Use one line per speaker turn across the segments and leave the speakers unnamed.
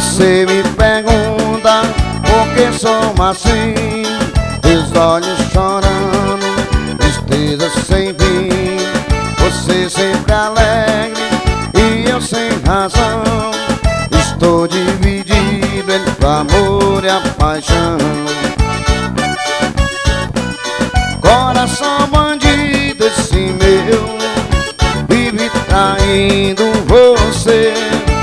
Você me pergunta por que sou assim, os olhos chorando, tristeza sem fim. Você sempre alegre e eu sem razão. Estou dividido entre o amor e a paixão. Coração bandido esse meu, vive traindo você.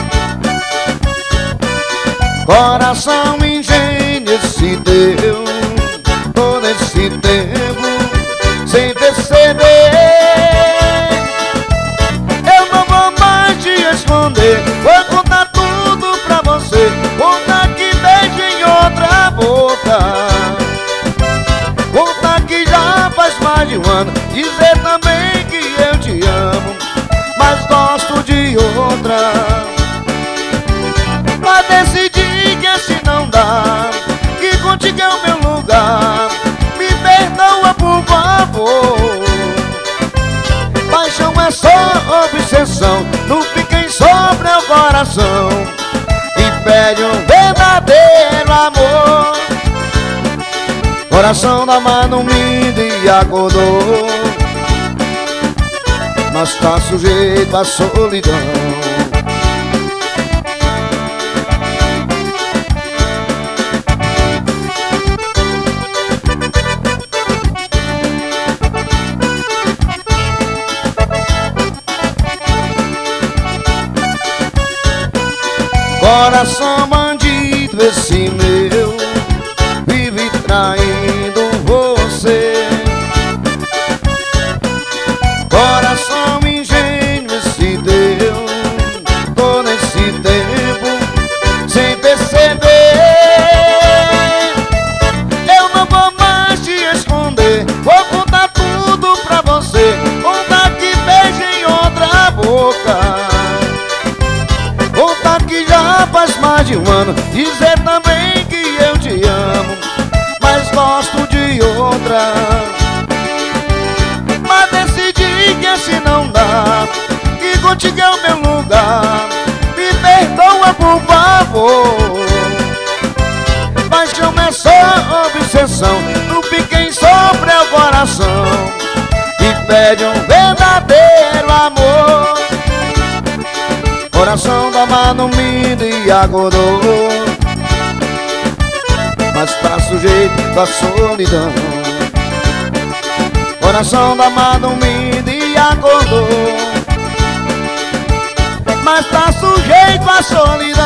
Coração ingênuo esse teu, todo esse tempo sem perceber. Eu não vou mais te esconder, vou contar tudo pra você. Contar que beijo em outra boca, contar que já faz mais de um ano. Dizer também que eu te amo, mas gosto de outra. Mas decidi que assim não dá, que contigo é o meu lugar. Me perdoa por favor. Paixão é só obsessão, não fiquem sobre o coração e pede um verdadeiro amor. Coração da mano dormindo e acordou, mas tá sujeito à solidão. Coração bandido esse meu, vive traindo você. Coração ingênuo esse teu, todo esse tempo sem perceber. Eu não vou mais te esconder, vou contar tudo pra você. Contar que beijo em outra boca, contar que já faz mais de um ano. Dizer também que eu te amo, mas gosto de outra. Mas decidi que assim não dá, que contigo é o meu lugar. Me perdoa por favor. Paixão é só obsessão, não fiquem sobre o coração e pede um verdadeiro amor. Coração da mano dormindo e acordou, mas tá sujeito à solidão. Coração da mano dormindo e acordou, mas tá sujeito à solidão.